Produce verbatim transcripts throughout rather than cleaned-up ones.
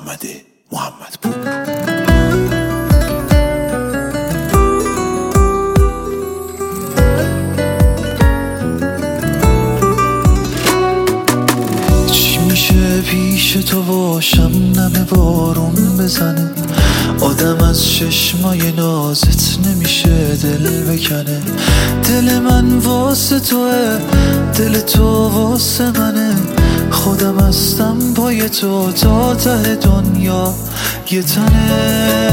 محمد محمدپور. پیش تو باشم نم بارون بزنه، آدم از چشمای نازت نمیشه دل بکنه. دل من واسه توه، دل تو واسه منه، خودم هستم پای تو تا ته دنیا یه تنه.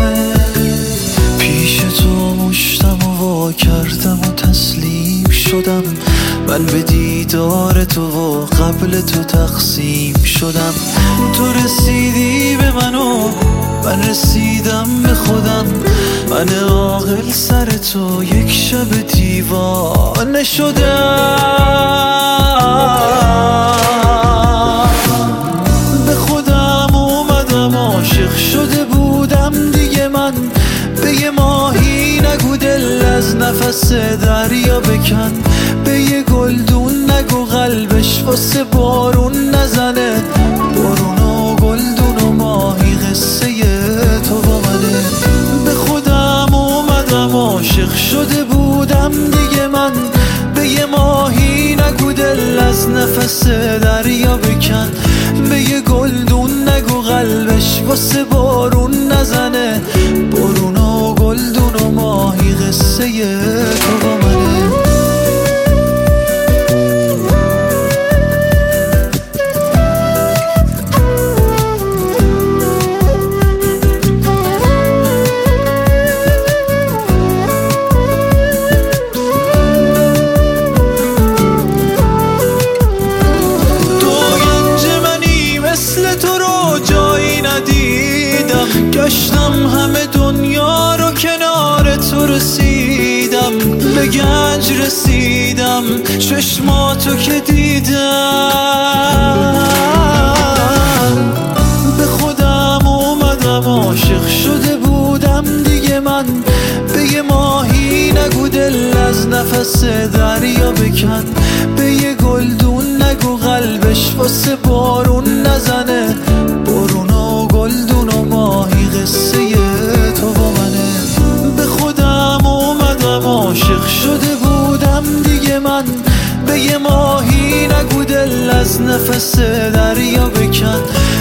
پیش تو مشتم و وا کردم و تسلیم شدم، من به دیدار تو و قبل تو تقسیم شدم. تو رسیدی به من و من رسیدم به خودم، من عاقل سر تو یک شب دیوانه شدم. به خودم اومدم عاشق شده بودم دیگه، من به یه ماهی نگو دل از نفس دریا بکن، به یه گلدون نگو قلبش واسه بارون نزنه. بارون و گلدون و ماهی قصه تو با منه. به خودم اومدم عاشق شده بودم دیگه، من به یه ماهی نگو دل از نفس دریا بکن، به یه گلدون نگو قلبش واسه بارون نزنه. بارون و گلدون و ماهی قصه تو با منه. گشتم همه دنیا رو کنار تو رسیدم، به گنج رسیدم چشماتو که دیدم. به خودم اومدم عاشق شده بودم دیگه، من به یه ماهی نگو دل از نفس دریا بکن، به یه گلدون نگو قلبش واسه بارون نزنه. بارون و گلدون و ماهی قصه تو با منه. به خودم اومدم عاشق شده بودم دیگه، من به یه ماهی نگو دل از نفس دریا بکن،